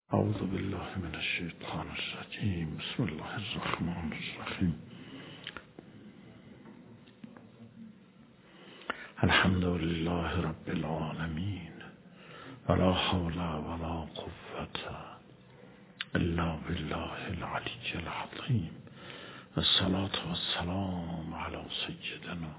اعوذ بالله من الشیطان الرجیم. بسم الله الرحمن الرحیم. الحمد لله رب العالمین ولا حول ولا قوة الا بالله العلی العظیم. والصلاة والسلام على سیدنا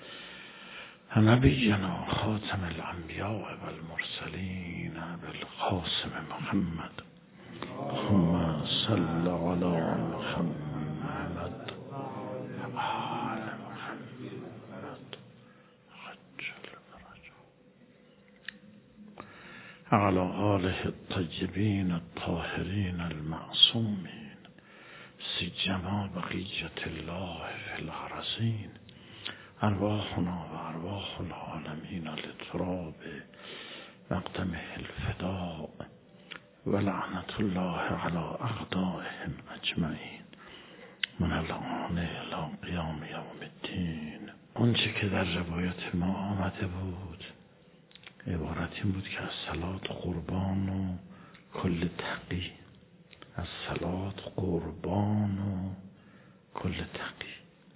نبینا خاتم الانبیاء والمرسلین بالقاسم محمد. اللهم صل على محمد آل محمد عجل فرجه على آله الطیبین الطاهرین المعصومین سیما بقیة الله فی الارضین. ارواحنا و ارواح العالمین لتراب مقدمه الفداء و لعنت الله علی اعدائهم اجمعین من الان الی قیام یوم الدین. آنچه که در روایت ما آمده بود عبارت این بود که از صلات قربان و کل تقی، از صلات قربان و کل تقی،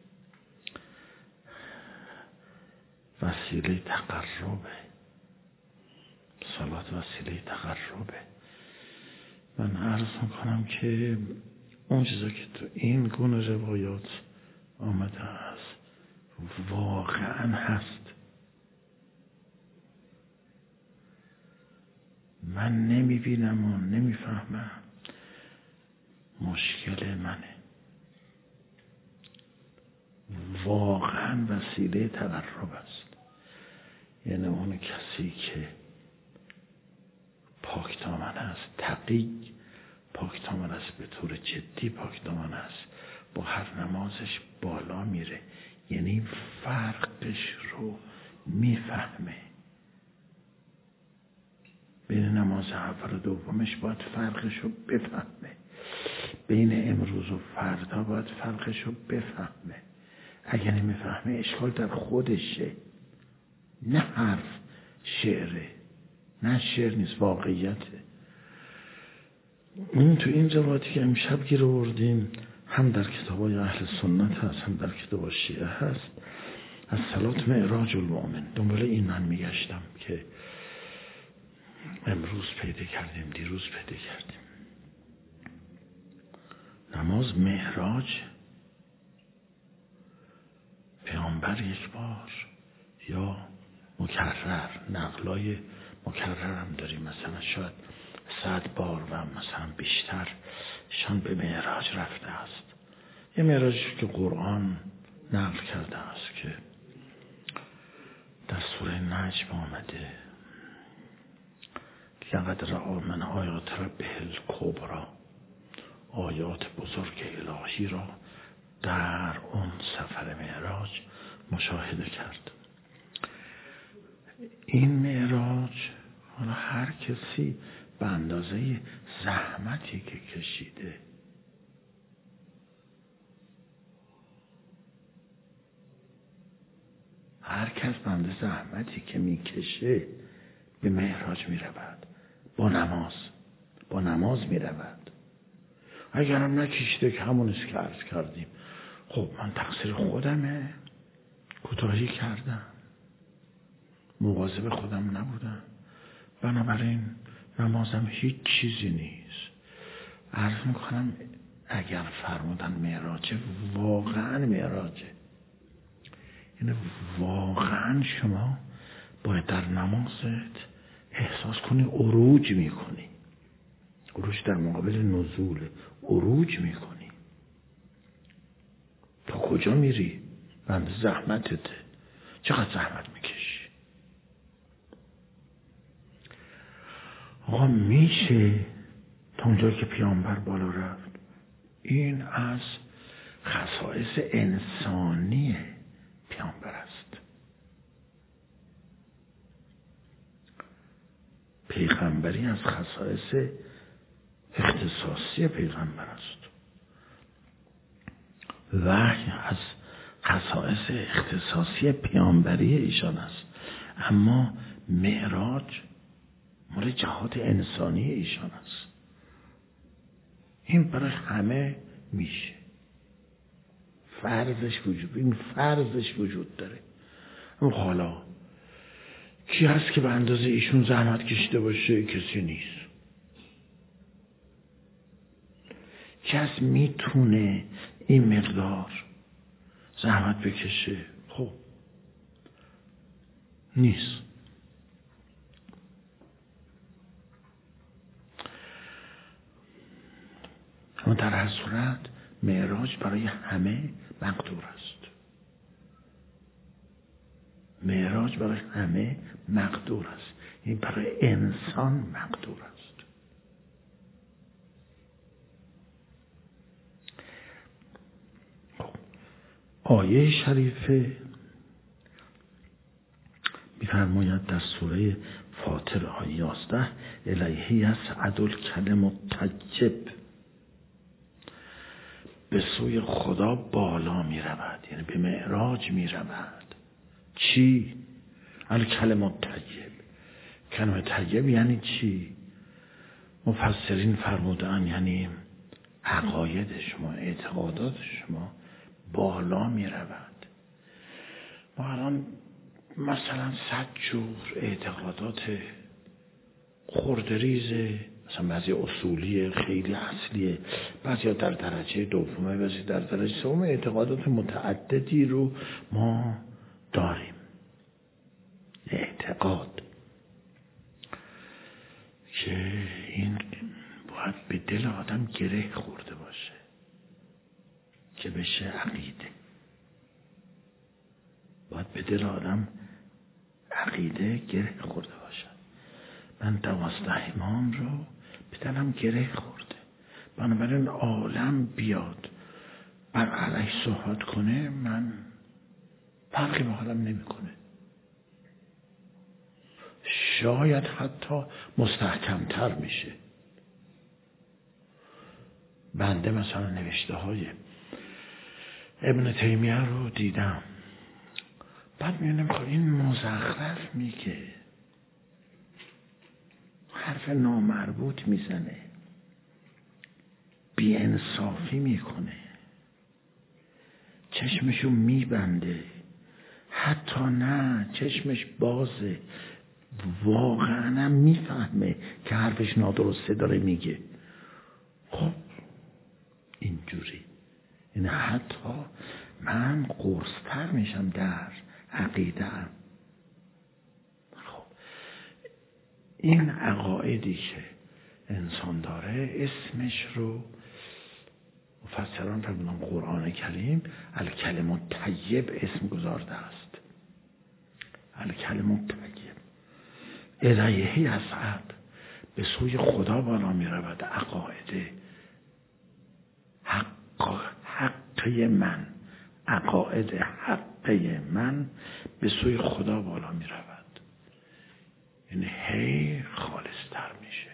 وسیله تقربه. صلات وسیله تقربه. من عرض میکنم که اون چیزا که تو این گونه روایات آمده است واقعا هست. من نمیبینم و نمیفهمم. مشکل منه. واقعا وسیله تقرب است. یعنی اون کسی که پاکدامن است، تقی پاکدامن است، به طور جدی پاکدامن است، با هر نمازش بالا میره، یعنی فرقش رو میفهمه. بین نماز اول و دومش باید فرقش رو بفهمه، بین امروز و فردا باید فرقش رو بفهمه. اگر نمیفهمه اشکال در خودشه، نه حرف شعره، نه شعر نیست، واقعیته. این تو این روایتی که امشب گیر آوردیم هم در کتابای اهل سنت هست هم در کتاب شیعه هست. از صلات معراج المؤمن دنبال این من میگشتم که امروز پیدا کردیم، دیروز پیدا کردیم. نماز معراج پیامبر یک بار یا مکرر، نقلای مکرر هم داریم، مثلا شاید 100 بار و مثلا بیشتر شان به معراج رفته است. یه معراجی که قرآن نقل کرده است که در سوره نجم آمده که لقد رأى من آیات ربه الکبری، آیات بزرگ الهی را در اون سفر معراج مشاهده کرد. این معراج حالا هر کسی به اندازه زحمتی که کشیده، هر کس به اندازه زحمتی که میکشه به معراج میرود. با نماز میرود. اگرم نکشیده که همونیست که عرض کردیم، خب من تقصیر خودمه، کوتاهی کردم، مواظب خودم نبودم، بنابراین نمازم هیچ چیزی نیست. عرض میکنم اگر فرمودن معراجه، واقعا معراجه. یعنی واقعا شما باید در نمازت احساس کنی عروج میکنی. عروج در مقابل نزول، عروج میکنی. تا کجا میری؟ بند زحمتته. چقدر زحمت میکشی؟ آقا میشه تا اونجایی که پیامبر بالا رفت. این از خصائص انسانی پیامبر است. پیغمبری از خصائص اختصاصی پیغمبر است. وحی از خصائص اختصاصی پیامبری ایشان است. اما معراج مال جهات انسانی ایشان است. این برای همه میشه. این فرضش وجود داره. اما حالا کی هست که به اندازه ایشون زحمت کشیده باشه؟ کسی نیست. کی هست میتونه این مقدار زحمت بکشه؟ خب نیست. اما در هر صورت معراج برای همه مقدور است. معراج برای همه مقدور است. این برای انسان مقدور است. آیه شریفه می‌فرماید در سوره فاطر آیه 11 الیه یصعد الکلم الطیب، به سوی خدا بالا می رود، یعنی به معراج می رود. چی؟ الکلم الطیب. کلمه طیب یعنی چی؟ مفسرین فرمودن یعنی عقاید شما، اعتقادات شما بالا می رود. ما الان مثلا 100 جور اعتقادات خردریزه، مثلا بعضی اصولی خیلی اصلیه، بعضی در درجه دومه، بعضی در درجه سوم، اعتقادات متعددی رو ما داریم. اعتقاد که این باید به دل آدم گره خورده باشه که بشه عقیده. باید به دل آدم عقیده گره خورده باشه. من 12 امام رو به دلم گره خورده، بنابراین عالم بیاد بر علیه صحبت کنه، من فرقی به حالم نمی کنه. شاید حتی مستحکمتر میشه. بنده مثلا نوشته های ابن تیمیه رو دیدم، بعد میونم که این مزخرف میگه، حرف نامربوط میزنه، بی انصافی میکنه، چشمشو میبنده، حتی نه چشمش بازه، واقعا هم میفهمه که حرفش نادرسته داره میگه. خب اینجوری، این حتی من قرص‌تر میشم در عقیده‌ام. خب این عقایدی که انسان داره اسمش رو مفسران فرمودن قرآن کریم الکلم الطیب اسم گذارده است. الکلم الطیب الیه یصعد، به سوی خدا بالا می رود. عقاید حقه من، عقاید حقه من به سوی خدا بالا می رود، یعنی هی خالصتر میشه.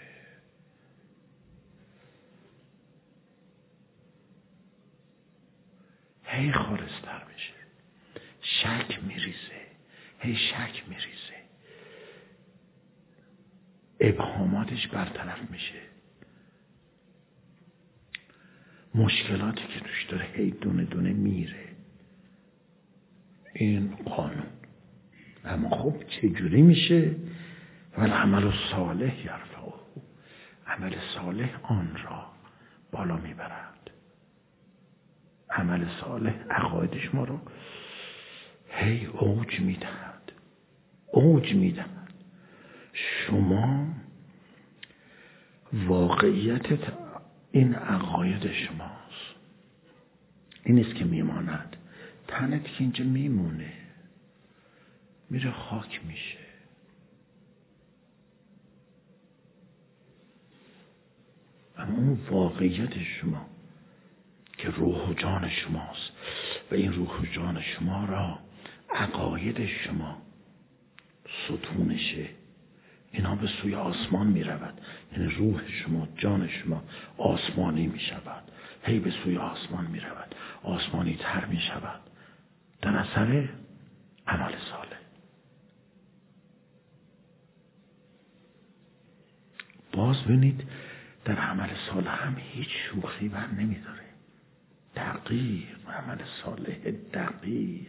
هی خالصتر میشه. شک میریزه، هی شک میریزه، ابهاماتش برطرف میشه، مشکلاتی که توش داره هی دونه دونه میره. این قانون. اما خب چجوری میشه؟ والعمل الصالح یرفعه، عمل صالح آن را بالا میبرد. عمل صالح عقاید شما رو هی اوج میدهد، اوج میدهد. شما واقعیت این عقاید شماست. این است که میماند. تنت که اینجا میمونه، میره خاک میشه. اما اون واقعیت شما که روح و جان شماست و این روح و جان شما را عقاید شما ستونشه، اینا به سوی آسمان می رود. یعنی روح شما، جان شما آسمانی می شود، هی به سوی آسمان می رود، آسمانی تر می شود در اثر عمل صالح. باز ببینید در عمل صالح هم هیچ شوخی بر نمیداره. دقیق، عمل صالح دقیق.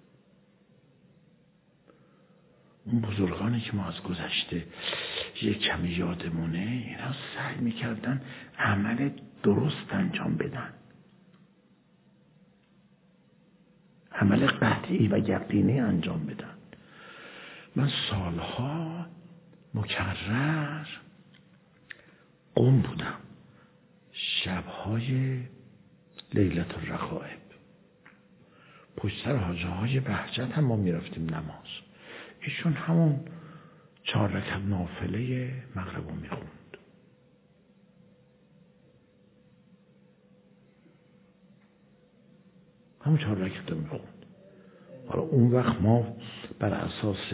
اون بزرگانی که ما از گذشته یک کمی یادمونه، اینا سعی میکردن عمل درست انجام بدن، عمل قطعی و یقینی انجام بدن. من سالها مکرر قم بودم، شبهای لیلة الرغائب پشت سر حاجه های بهجت هم ما میرفتیم نماز. ایشون همون 4 رکعت نافله مغرب رو میخوند. همون 4 رکعت رو میخوند. حالا اون وقت ما بر اساس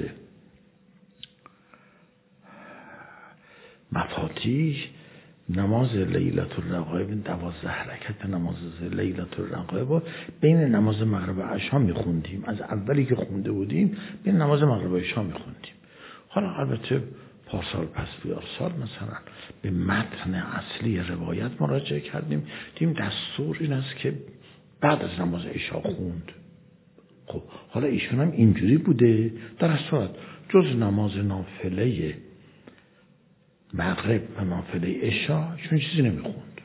مفاتیح نماز لیلة الرغائب 12 رکعت نماز لیلة الرغائب رو بین نماز مغرب و عشا میخوندیم. از اولی که خونده بودیم بین نماز مغرب و عشا میخوندیم. حالا البته پارسال پس بیارسال مثلا به متن اصلی روایت مراجعه کردیم، دیدیم دستور این است که بعد از نماز عشا خوند. خب حالا ایشون هم اینجوری بوده، در صورت جز نماز نافله مغرب و نافله عشا چون چیزی نمیخوند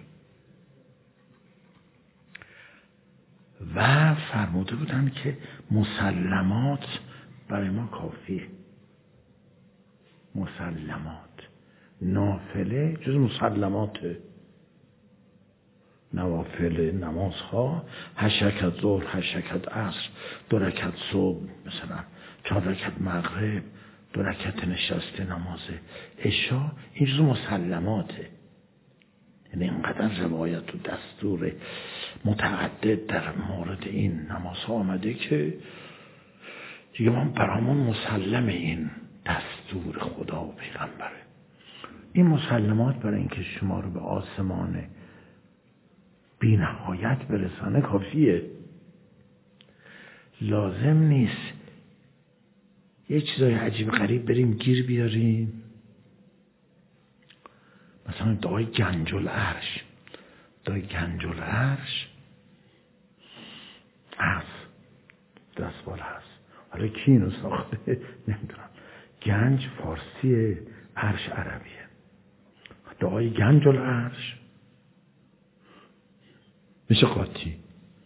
و فرموده بودن که مسلمات برای ما کافیه. مسلمات، نافله جز مسلمات، نوافل نمازها 8 رکعت ظهر، 8 رکعت عصر، 2 رکعت صبح، مثلا 4 رکعت مغرب، 2 رکعت نشسته نماز عشا، این جزو مسلماته. یعنی اینقدر روایت و دستور متعدد در مورد این نمازها آمده که دیگه ما برامون مسلم این دستور خدا و پیغمبره. این مسلمات برای اینکه شما رو به آسمان بی نهایت برسانه کافیه. لازم نیست یه چیزای عجیب غریب بریم گیر بیاریم. مثلا دعای گنج العرش، دعای گنج العرش هست، دستبال هست. حالا کی اینو ساخته نمیدونم. گنج فارسی، عرش عربیه. دعای گنج العرش میشه قاطی،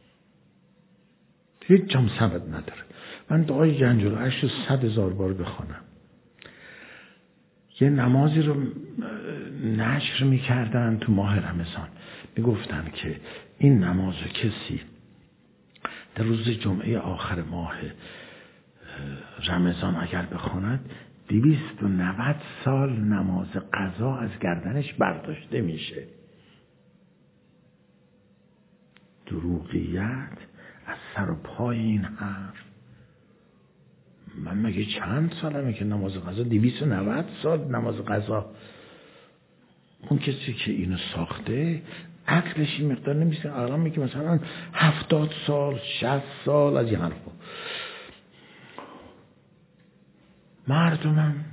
هیچ جام سبب نداره. من دعای گنج العرش رو 100,000 بار بخوانم. یه نمازی رو نشر میکردن تو ماه رمضان، میگفتن که این نماز رو کسی در روز جمعه آخر ماه رمضان اگر بخواند 290 سال نماز قضا از گردنش برداشته میشه. دروغیت از سر و پای این حرف. من مگه چند سالمه که نماز قضا 290 سال نماز قضا. اون کسی که اینو ساخته عقلش این مقدار نمیشه. عقلا میگه مثلا 70 سال 60 سال از این حرفا. مردم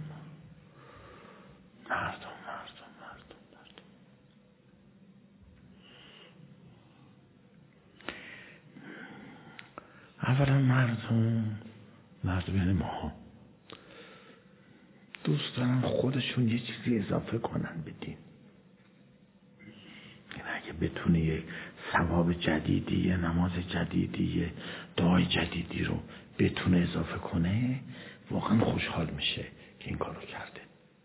اولا مردم یعنی ما دوست دارن خودشون یه چیزی اضافه کنن به دین. این اگه بتونه یه ثواب جدیدی، یه نماز جدیدی، یه دعای جدیدی رو بتونه اضافه کنه واقعا خوشحال میشه که این کار رو کرده.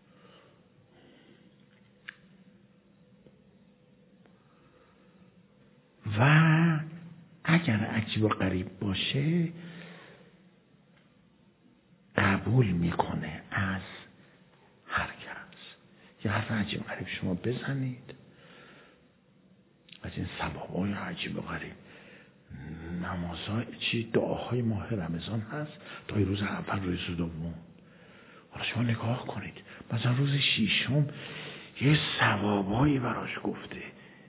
و اگر عجیب و غریب باشه قبول میکنه از هر کس. یه حرف عجیب و غریب شما بزنید از این ثوابای عجیب و غریب. نمازهای دعاهای ماه رمضان هست، دعای روز اول، روز دوم. حالا شما نگاه کنید مثلا روز ششم یه ثوابایی براش گفته،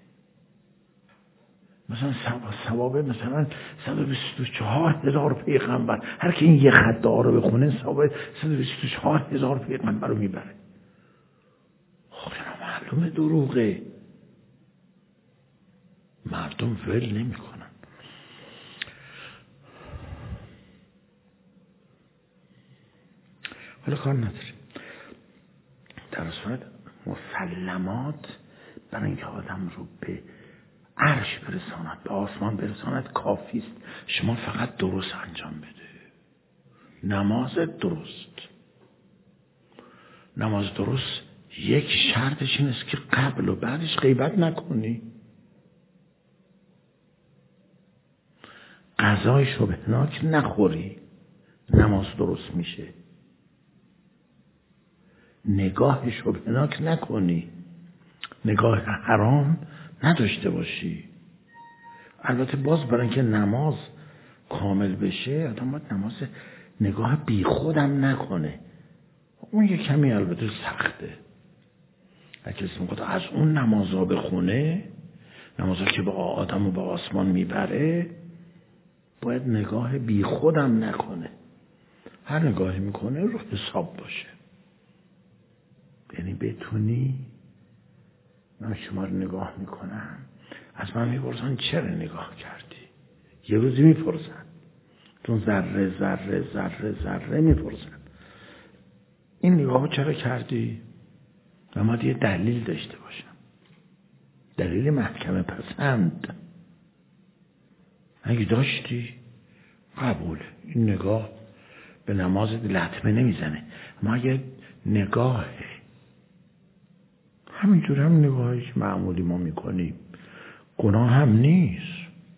مثلا ثواب مثلا 124,000 پیغمبر. هر که این یه خط دعا رو بخونه ثواب 124,000 پیغمبر رو میبره. خب معلومه دروغه. مردم ول نمی کنن. حالا کار نداریم. در صورت مسلمات برای اینکه آدم رو به عرش برساند، به آسمان برساند کافی است. شما فقط درست انجام بده. نماز درست. نماز درست یک شرطش این است که قبل و بعدش غیبت نکنی. غذای شبهناک نخوری. نماز درست میشه. نگاه شبهناک نکنی. نگاه حرام نداشته باشی. البته باز برای اینکه نماز کامل بشه آدم باید نگاه بی خودم نکنه. اون یه کمی البته سخته. اگه کسی میخواد از اون نمازها بخونه، نمازها که با آدم رو به آسمان میبره، باید نگاه بی خودم نکنه. هر نگاهی میکنه رو حساب باشه. یعنی بتونی، من شما رو نگاه میکنم، از من میپرسن چرا نگاه کردی؟ یه روزی میپرسن، چون ذره ذره ذره ذره میپرسن این نگاهو چرا کردی؟ و ما یه دلیل داشته باشم، دلیل محکمه پسند. اگه داشتی قبوله. این نگاه به نمازت لطمه نمیزنه. اما اگه نگاه همینجور هم نگاهی که معمولی ما میکنیم گناه هم نیست،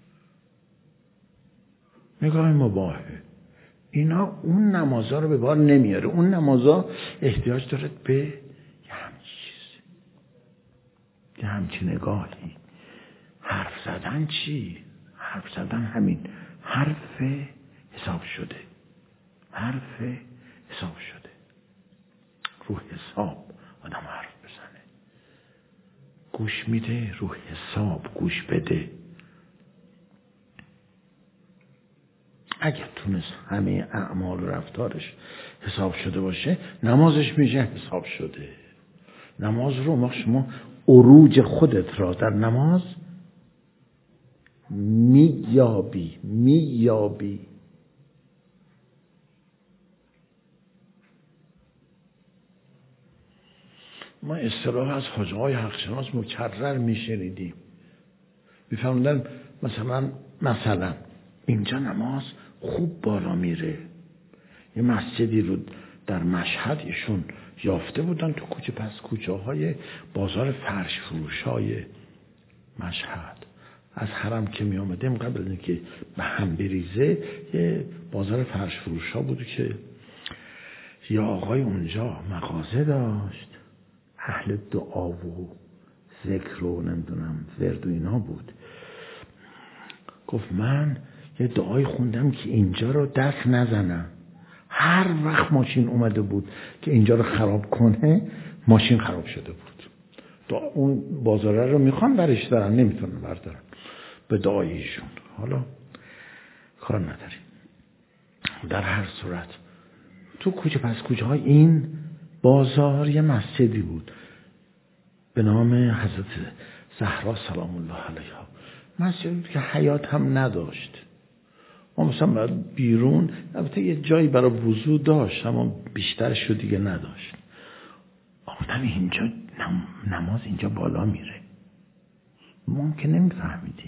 نگاه مباهه، اینا اون نمازها رو به بار نمیاره. اون نمازها احتیاج داره به یه همچین چیزی، یه همچین نگاهی. حرف زدن چی؟ حرف زدن همین حرف حساب شده، حرف حساب شده. رو حساب آدم حرف بزنه، گوش میده، رو حساب گوش بده. اگر تونست همه اعمال و رفتارش حساب شده باشه، نمازش میشه حساب شده. نماز رو شما عروج خودت را در نماز مییابی. ما اصطلاح از حاجی‌های حق‌شناس مکرر میشنیدیم، میفهموندن مثلا اینجا نماز خوب بالا میره. یه مسجدی رو در مشهد ایشون یافته بودن تو کوچه پس کوچه های بازار فرش فروشای مشهد. از حرم که می آمدیم قبل از اینکه به هم بریزه یه بازار فرش فروشا بود که یه آقای اونجا مغازه داشت، اهل دعا و ذکر و نمیدونم ورد و اینا بود. گفت من یه دعای خوندم که اینجا رو دست نزنم. هر وقت ماشین اومده بود که اینجا رو خراب کنه، ماشین خراب شده بود. اون بازاره رو میخوان برش دارن، نمیتونن بردارن به دعای ایشون. حالا کار نداریم. در هر صورت تو کوچه پس کوچه های این بازار یه مسجدی بود به نام حضرت زهرا سلام الله علیها. مسجدی بود که حیاط هم نداشت. ما مثلا باید بیرون، البته یه جایی برای وضو داشت اما بیشترشو دیگه نداشت. آمدن اینجا نماز اینجا بالا میره، ما که نمیفهمیدیم.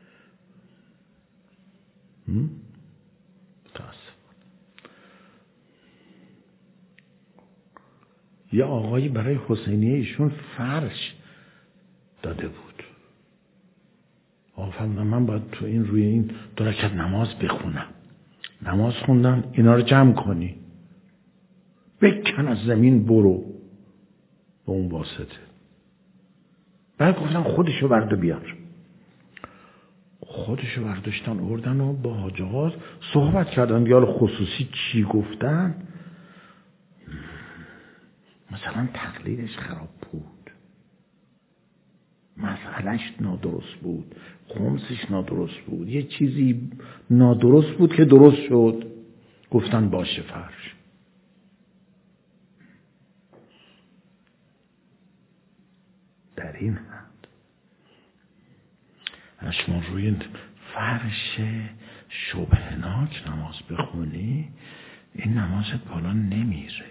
یه آقایی برای حسینیه ایشون فرش داده بود. فهمیدم من باید تو این روی این 2 رکعت نماز بخونم. نماز خوندم، اینا رو جمع کنی، بکن از زمین برو به اون واسطه. بعد گفتن خودشو برد و بیار. خودشو برداشتن آوردن و با حاجات صحبت کردن. دیال خصوصی چی گفتن؟ مثلا تقلیدش خراب بود، مسئلهش نادرست بود، خمسش نادرست بود، یه چیزی نادرست بود که درست شد. گفتن باشه فرش. در این حد شما روی فرش شبهناک نماز بخونی، این نمازت بالا نمیره.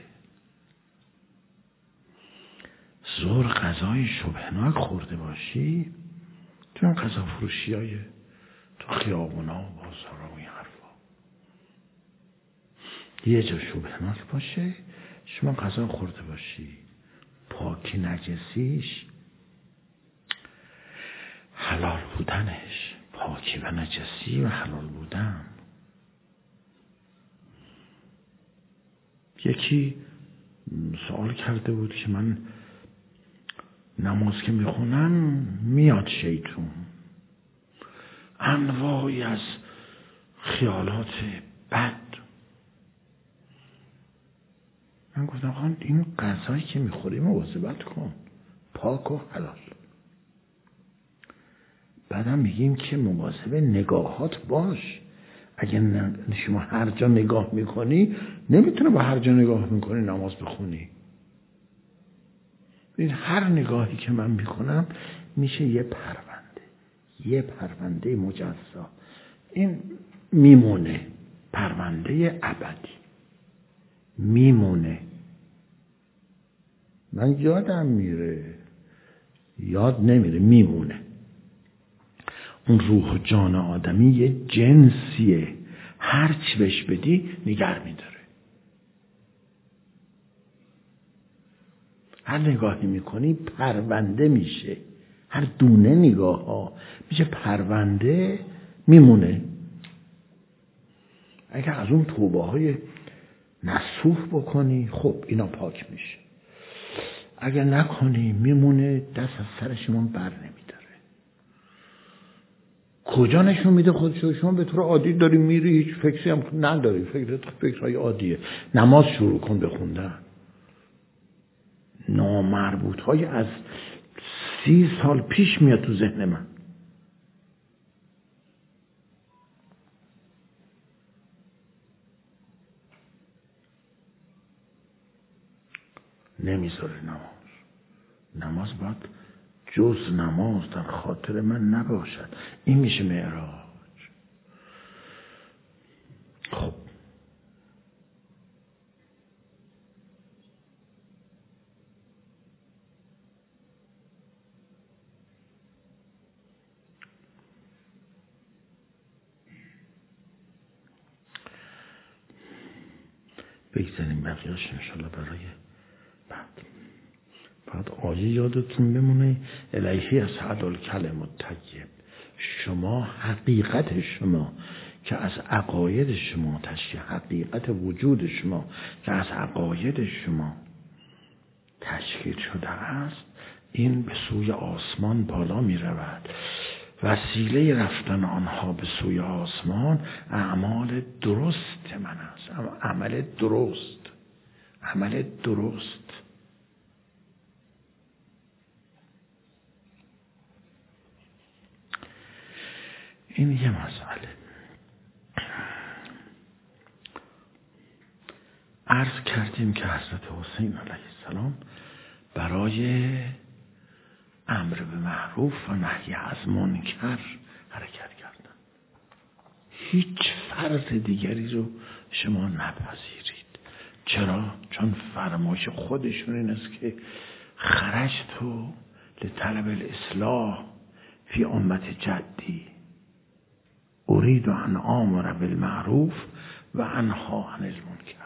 ظهر غذای شبهناک خورده باشی، تو این غذا فروشی های تو خیابونا و بازارا و این حرفا، یه جا شبهناک باشه، شما غذا خورده باشی، پاکی نجسیش حلال بودنش، پاکی و نجسی و حلال بودن. یکی سوال کرده بود که من نماز که میخونم میاد شیطون، انواعی از خیالات بد. من گفتم این غذایی که میخوری مواظبت کن، پاک و حلال. بعدم میگیم که مواظب نگاهات باش. اگه شما هر جا نگاه میکنی، نمیتونه با هر جا نگاه میکنی نماز بخونی. این هر نگاهی که من میکنم میشه یه پرونده مجزا. این میمونه، پرونده ابدی میمونه. من یادم میره، یاد نمیره، میمونه. اون روح و جان آدمی یه جنسیه، هر چی بهش بدی نگر میداره. هر نگاهی میکنی پرونده میشه، هر دونه نگاه ها میشه پرونده، میمونه. اگر از اون توبه های نصوح بکنی، خب اینا پاک میشه. اگر نکنی میمونه، دست از سر شما بر نمیداره. کجا نشون میده خودشو؟ شما به طور عادی داری میری، هیچ فکری هم نداری، فکرهای عادیه. نماز شروع کن بخوندن، نامربوط های از 30 سال پیش میاد تو ذهن من. نمیذاره نماز باید جز نماز در خاطر من نباشد. این میشه معراج. خب بگذاریم بقیه‌اش انشالله برای بعد آیه یادتون بمونه، الیه یصعد الکلم الطیب. شما حقیقت شما که از عقاید شما حقیقت وجود شما که از عقاید شما تشکیل شده است، این به سوی آسمان بالا می رود. وسیله رفتن آنها به سوی آسمان اعمال درست من است. عمل درست. این یه مسئله. عرض کردیم که حضرت حسین علیه السلام برای امر به معروف و نهی از منکر حرکت کردن. هیچ فرد دیگری رو شما نپذیرید. چرا؟ چون فرمایش خودشون این است که خرجت لطلب الاصلاح فی امت جدی اريد ان آمر بالمعروف و انها عن المنکر.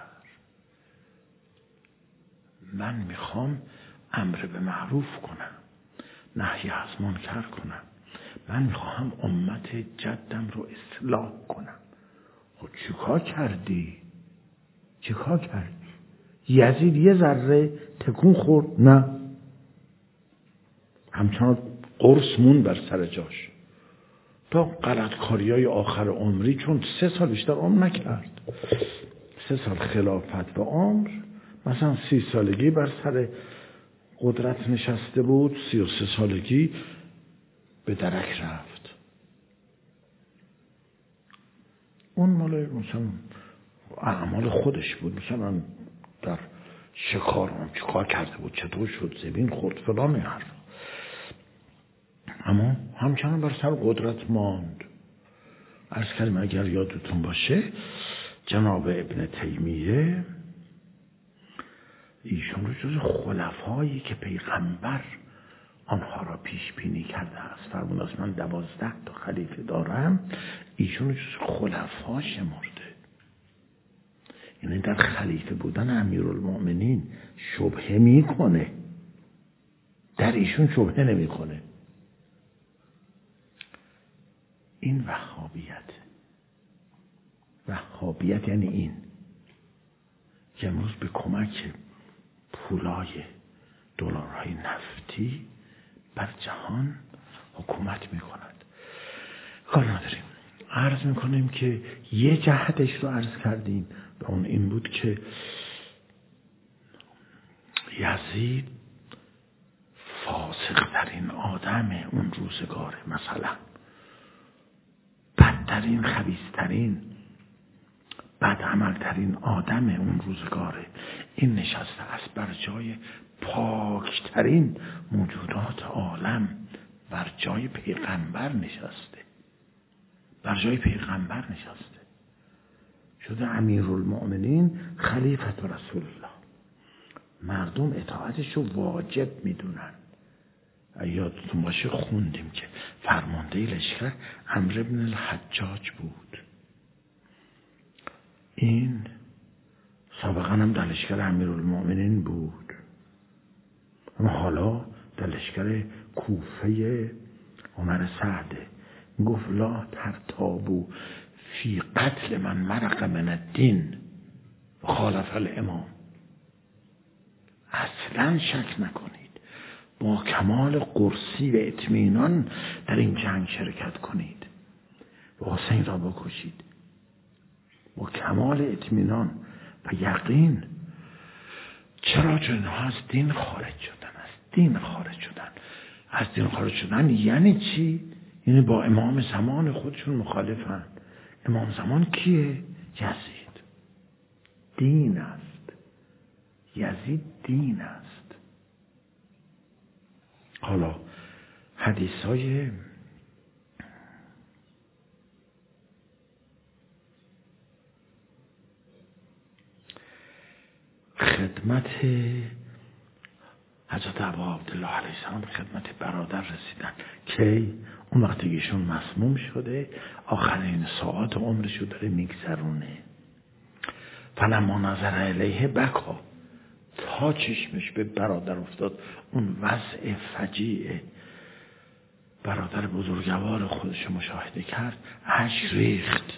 من میخوام امر به معروف کنم، نهی از منکر کنم. من میخوام امت جدم رو اصلاح کنم. خب چیکار کردی؟ یزید یه ذره تکون خورد؟ نه، همچنان قرص مون بر سر جاش تا غلطکاریای آخر عمری، چون 3 سال بیشتر عمر نکرد. 3 سال خلافت و عمر، مثلا 30 سالگی بر سر قدرت نشسته بود، 33 سالگی به درک رفت. اون مال مثلا اعمال خودش بود، مثلا در شکار چیکار کرده بود، چطور شد، زمین خورد، فلان حرف. اما همچنان بر سر قدرت ماند. عرض کردیم اگر یادتون باشه جناب ابن تیمیه ایشون رو جز خلفایی که پیغمبر آنها را پیش بینی کرده است فرمود است من 12 تا خلیفه دارم، ایشون رو جز خلفا شمرده. یعنی در خلیفه بودن امیرالمؤمنین شبهه میکنه، در ایشون شبهه نمیکنه. این وهابیت یعنی این که امروز به کمک پولای دلارهای نفتی بر جهان حکومت میکند. کار نداریم. عرض میکنیم که یه جهتش رو عرض کردیم به اون این بود که یزید فاسق ترین آدم اون روزگاره، مثلا بدترین خبیثترین بدعملترین آدم اون روزگاره. این نشسته است بر جای پاکترین موجودات عالم، بر جای پیغمبر نشسته، بر جای پیغمبر نشسته، شده امیرالمؤمنین خلیفت رسول الله. مردم اطاعتش رو واجب میدونن. یادتون باشه خوندیم که فرمانده لشکر عمرو بن الحجاج بود. این سابقا هم در لشکر امیرالمؤمنین بود، اما حالا در لشکر کوفه عمر سعده. گفت لا ترتابو فی قتل من مرق من الدین و خالف الامام. اصلا شک نکنید، با کمال قرصی و اطمینان در این جنگ شرکت کنید و حسین را بکشید با کمال اطمینان و یقین. چرا؟ چون اینها از دین خارج شدن. از دین خارج شدن یعنی چی؟ یعنی با امام زمان خودشون مخالفن. امام زمان کیه؟ یزید. دین است. یزید دین است. حالا حدیثای خدمت حضرت ابا عبدالله علیه السلام خدمت برادر رسیدن که اون وقتی ایشون مسموم شده آخرین ساعات عمرشو داره میگذرونه. فلما نظر الیه بکا، تا چشمش به برادر افتاد، اون وضع فجیع برادر بزرگوار خودش مشاهده کرد، اشک ریخت.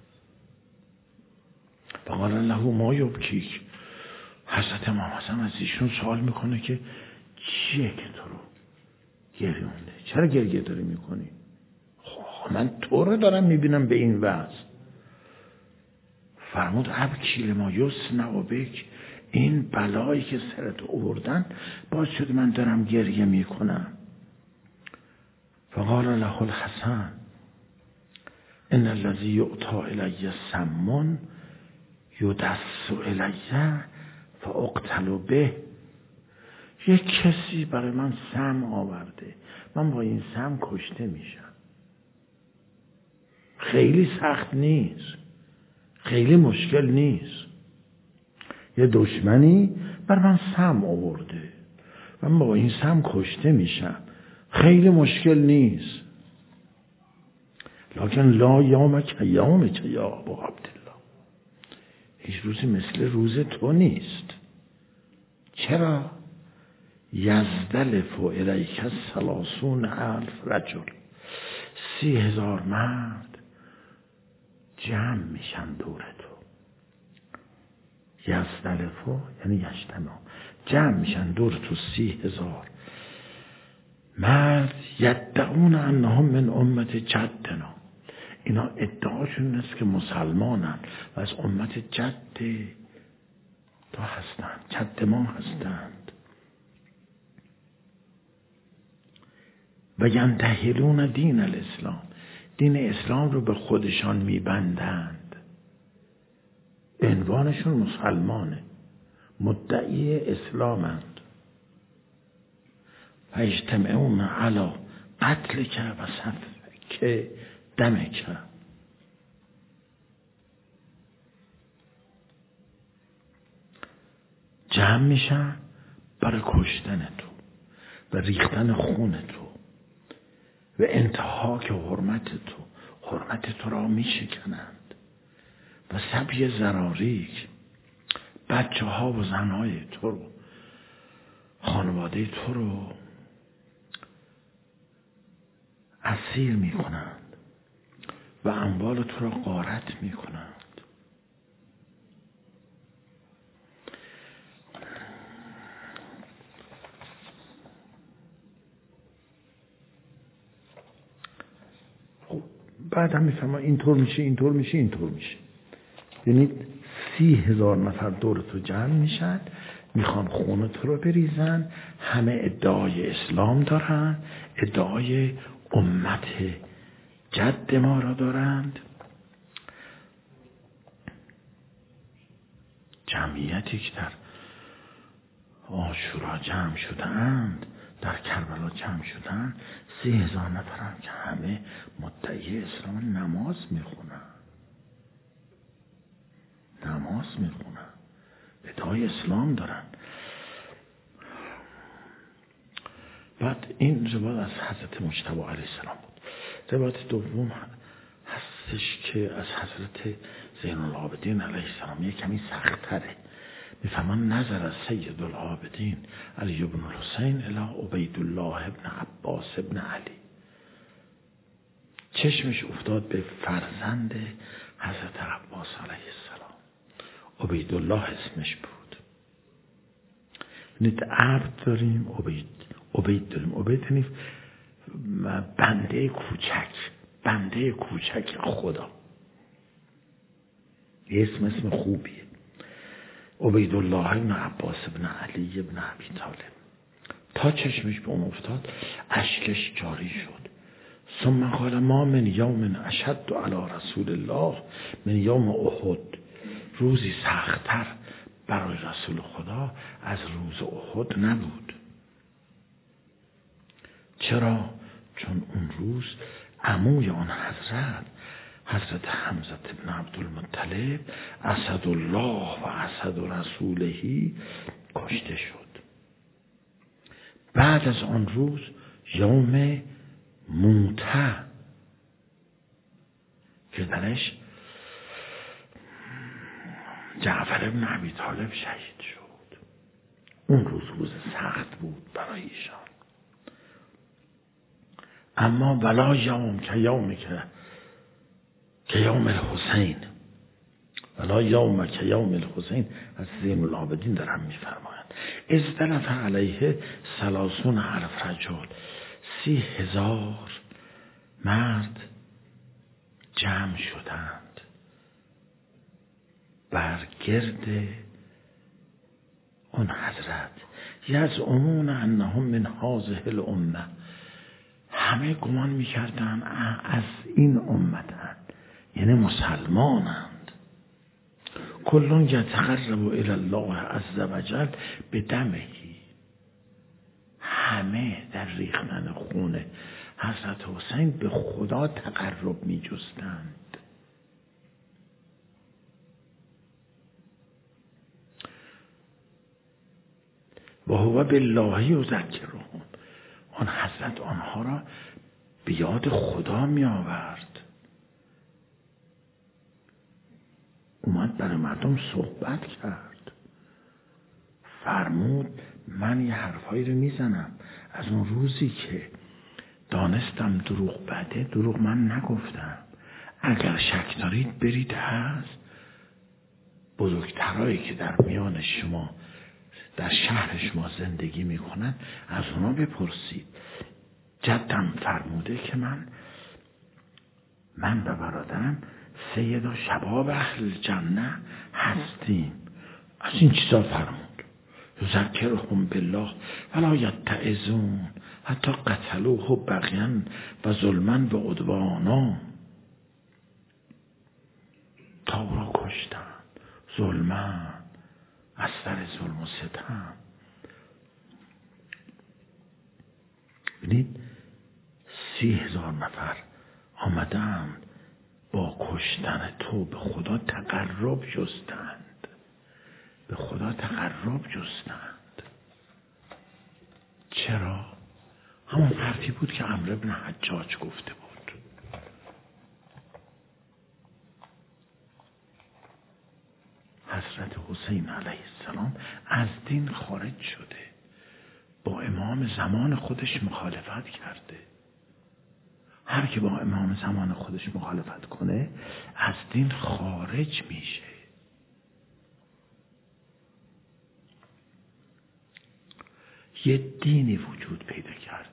فقال له ما یبکیک. حضرت امام حسن از ایشون سوال میکنه که چیه که تو رو گریونده؟ چرا گریه داری میکنی؟ خب من تو رو دارم میبینم به این وضع. فرمود ابکی لما یصنع بک، این بلایی که سرت آوردن باعث شد من دارم گریه میکنم. فقال له الحسن ان الذی یؤتی الی سم یدس الی فاقتل به. یک کسی برای من سم آورده، من با این سم کشته میشم. خیلی سخت نیست، خیلی مشکل نیست. یه دشمنی بر من سم آورده، من با این سم کشته میشم، خیلی مشکل نیست. لکن لا یومک یومک یا ابا عبدالله، هیچ روزی مثل روز تو نیست. چرا؟ یزدلف الیک 30,000 رجل، 30,000 مرد جمع میشن دور تو. یزدلف یعنی یجتمع، جمع میشن دور تو 30,000 مرد. یدعون انهم من امت جدنا، اینا ادعاشون است که مسلمانن و از امت جد تو هستند، جد ما هستند. و ینتهلون دین الاسلام، دین اسلام رو به خودشان میبندند. عنوانشون مسلمانه، مدعی اسلامند. و اجتمعون علی قتل که و که دم که. جمع میشن برای کشتن تو و ریختن خون تو و انتهاک حرمت تو را میشکنند و سبی زراریک، بچه ها و زنهای تو رو، خانواده تو رو اسیر میکنند و اموال تو را غارت میکنند. بعد هم میفهمم اینطور میشه. یعنی 30,000 نفر دور تو جمع میشن، میخوان خون تو رو بریزن، همه ادعای اسلام دارن، ادعای امت جد ما را دارند. جمعیتی که در عاشورا جمع شدند، در کربلا جمع شدن، 30,000 نفر هم که همه مدعی اسلام، نماز میخونن، ادعای اسلام دارن. بعد این روایت از حضرت مجتبی علیه السلام بود. روایت دوم هستش که از حضرت زین العابدین علیه السلام، یک کمی سخت‌تره. میفهمان نظر از سید العابدین علی بن الحسین الی عبید الله ابن عباس ابن علی، چشمش افتاد به فرزند حضرت عباس علیه السلام. عبید الله اسمش بود. یعنی عبد داریم، عبید داریم. عبید یعنی بنده کوچک خدا. اسم خوبیه. عبید الله ابن عباس ابن علی ابن ابی طالب. تا چشمش به اون افتاد اشکش جاری شد. ثم قال ما من یوم اشد علی رسول الله من یوم احد. روزی سخت‌تر برای رسول خدا از روز احد نبود. چرا؟ چون اون روز عموی آن حضرت حمزه ابن عبدالمطلب اسد الله و اسد رسولهی کشته شد. بعد از آن روز یوم موته که درش جعفر ابن ابی طالب شهید شد. اون روز سخت بود برای ایشان. اما ولا یوم که یوم الحسین، ولا یوم که یوم الحسین از زین العابدین دارم میفرمایند. ازدلف علیه 30,000 رجل، 30,000 مرد جمع شدند بر گرد اون حضرت. یزعمون انهم من هذه الامه، همه گمان میکردن از این امتن، یعنی مسلمانند. کلون یتقرب الی الله عز وجل بدمهی، همه در ریختن خون حضرت حسین به خدا تقرب می جستند. و هو بالله یذکرهم، آن حضرت آنها را به یاد خدا می آورد. اومد برای مردم صحبت کرد، فرمود من یه حرفایی رو میزنم از اون روزی که دانستم دروغ بده، دروغ من نگفتم. اگر شک دارید برید هست بزرگترایی که در میان شما در شهر شما زندگی میکنن از اونا بپرسید. جدم فرموده که من و برادرم سید و شباب اهل جنه هستیم. از این چیزا فرمود. یذکرهم بالله ولا یتعظون حتی قتلوه بغیا و ظلما و عدوانا، تا او را کشتن ظلما، از سر ظلم و ستم. ببینید 30,000 نفر آمدند با کشتن تو به خدا تقرب جستند. به خدا تقرب جستند. چرا؟ همون حرفی بود که عمرو بن حجاج گفته بود. حضرت حسین علیه السلام از دین خارج شده، با امام زمان خودش مخالفت کرده. هر که با امام زمان خودش مخالفت کنه از دین خارج میشه. یه دینی وجود پیدا کرده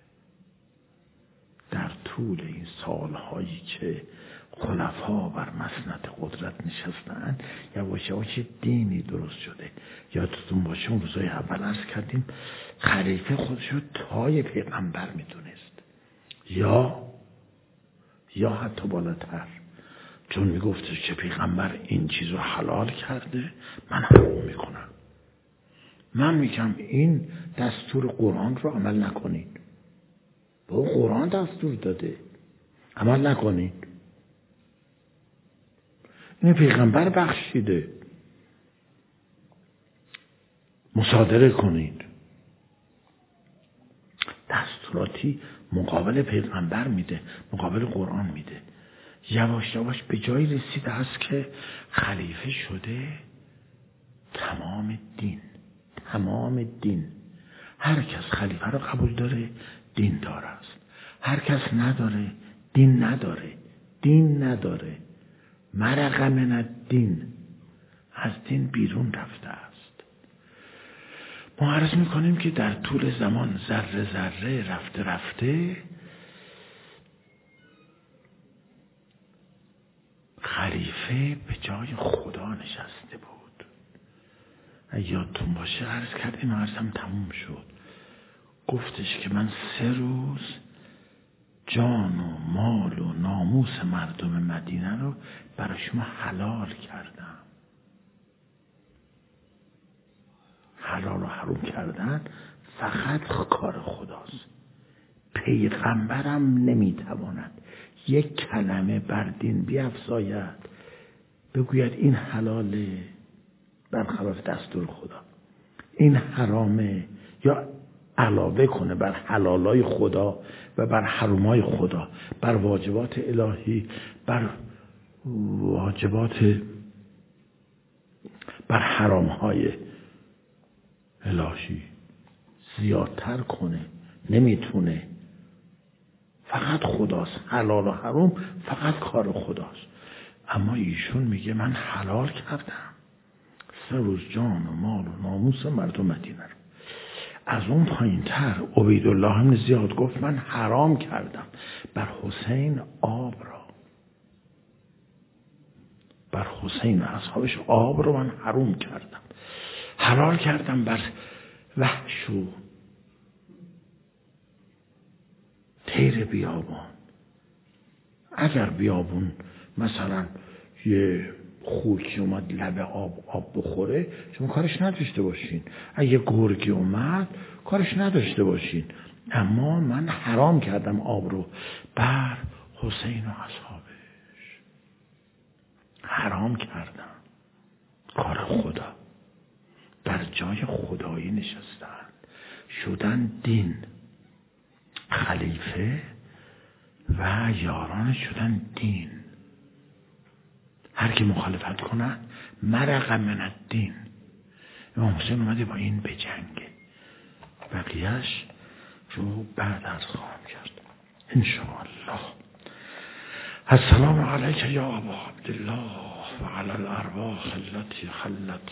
در طول این سالهایی که خلفا بر مسند قدرت نشستن. یواش یواش دینی درست شده. یادتون باشه اون روزای اول عرض کردیم خلیفه خودش رو تای پیغمبر میدونست، یا حتی بالاتر، چون میگفتش که پیغمبر این چیز رو حلال کرده، من حرام میکنم. من میگم این دستور قرآن رو عمل نکنید. با قرآن دستور داده عمل نکنید. این پیغمبر بخشیده، مصادره کنید. دستوراتی مقابل پیغمبر میده، مقابل قرآن میده. یواش یواش به جایی رسیده است که خلیفه شده تمام دین. هر کس خلیفه رو قبول داره دین دار است، هر کس نداره دین نداره. مرق من الدین، از دین بیرون رفته است. ما عرض میکنیم که در طول زمان ذره ذره رفته خلیفه به جای خدا نشسته بود. اگه یادتون باشه عرض کردیم، عرضم تموم شد. گفتش که من 3 روز جان و مال و ناموس مردم مدینه رو برای شما حلال کردم. حلال و حروم کردن فقط کار خداست. پیغمبرم نمیتواند یک کلمه بر دین بیفزاید بگوید این حلاله برخلاف دستور خدا، این حرامه، یا علاوه کنه بر حلالای خدا و بر حرامای خدا، بر واجبات الهی، بر حرامهای الهی زیادتر کنه. نمیتونه. فقط خداست. حلال و حرام فقط کار خداست. اما ایشون میگه من حلال کردم 3 روز جان و مال و ناموس مردم مدینه رو. از اون پایین تر عبیدالله بن زیاد گفت من حرام کردم بر حسین آب را، بر حسین و اصحابش آب رو من حرام کردم. حلال کردم بر وحش و طیر بیابان. اگر بیابون مثلا یه خوکی اومد لب آب بخوره، شما کارش نداشته باشین. اگه گرگی اومد کارش نداشته باشین. اما من حرام کردم آب رو بر حسین و اصحابش. حرام کردم. کار خدا. بر جای خدایی نشستن، شدن دین. خلیفه و یاران شدن دین. هر کی مخالفت کنه مرق من الدین. امام حسین اومده با این بجنگه. بقیهش رو بعد از خواهم کرد انشاءالله. السلام علیک یا ابا عبدالله و علی الارواح التي خلت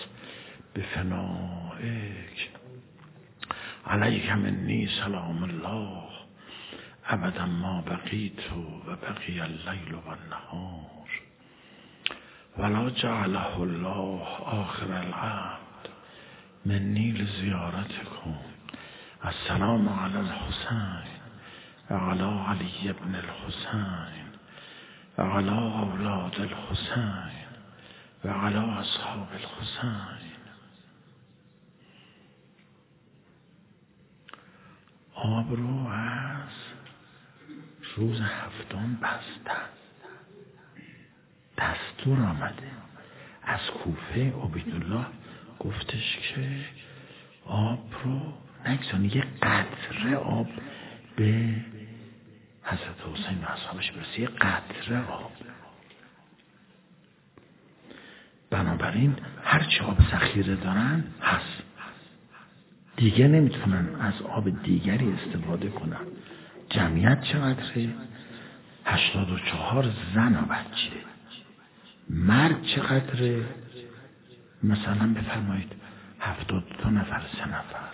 بفنائک. علیک منی سلام الله ابدا ما بقیت و بقی اللیل و النهار ولا جعله الله آخر العهد منی لزیارتکم. السلام علی الحسین و علی علی ابن الحسین و علی اولاد الحسین و علی اصحاب الحسین. آب رو از روز هفتم بستن. دستور آمده از کوفه. عبیدالله گفتش که آب رو نگذاری، یه قطره آب به حضرت حسین و اصحابش برسه، یه قطره آب. بنابراین هرچی آب ذخیره دارن هست، دیگه نمیتونن از آب دیگری استفاده کنن. جمعیت چقدره؟ 84 زن و بچه. مرد چقدره؟ مثلا بفرمایید 72 نفر، 3 نفر.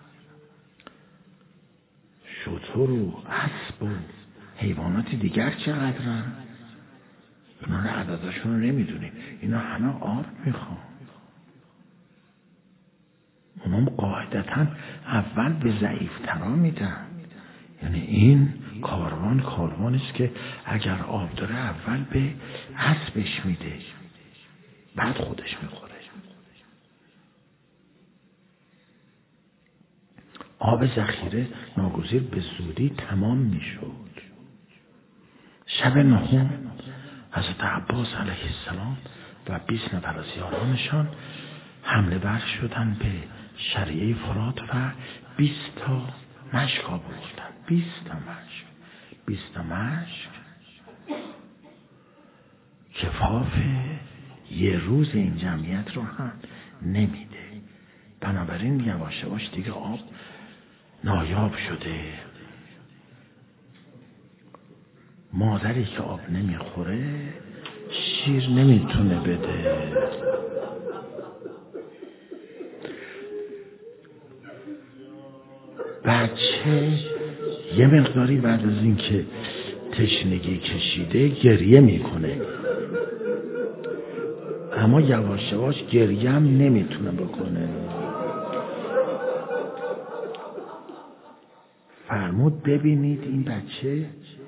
شتر و اسب و حیوانات دیگر چقدرن؟ اینا رو عددشون رو نمیدونیم. اینا همه آب میخوان. اونم قاعدتا اول به ضعیفترا میدن. یعنی این کاروان است که اگر آب داره اول به اسبش میده، بعد خودش میخوره. آب ذخیره ناگزیر به زودی تمام میشد. شب نهم حضرت عباس علیه السلام و 20 نفر از یارانشان حمله ور شدن به شریعه فرات و 20 تا مشک آوردن. 20 تا مشک کفاف یه روز این جمعیت رو هم نمیده. بنابراین یواش یواش دیگه آب نایاب شده. مادری که آب نمیخوره شیر نمیتونه بده. بچه یه مقداری بعد از این که تشنگی کشیده گریه میکنه، اما یواش یواش گریه هم نمیتونه بکنه. فرمود ببینید این بچه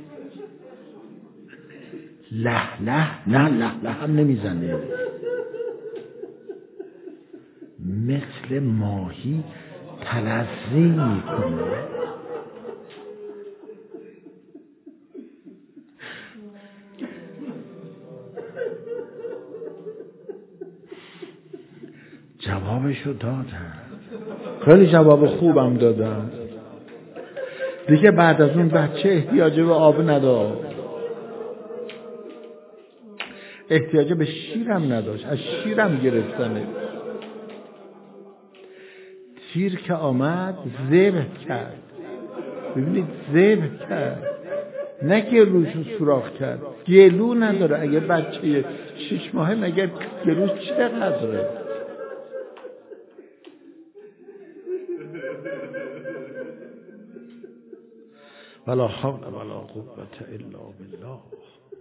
له هم نمیزنه، مثل ماهی تلظی میکنه. جوابشو دادن، خیلی جواب خوبم دادن. دیگه بعد از اون بچه احتیاج به آب نداشت، احتیاج به شیرم نداشت، از شیرم گرفتنه. تیر که آمد ذبح کرد. ببینید ذبح کرد، نه گلوشو سوراخ کرد. گلو نداره. اگه بچه 6 ماهه مگه گلوش چقدره؟ ولا حول ولا قوة الا بالله.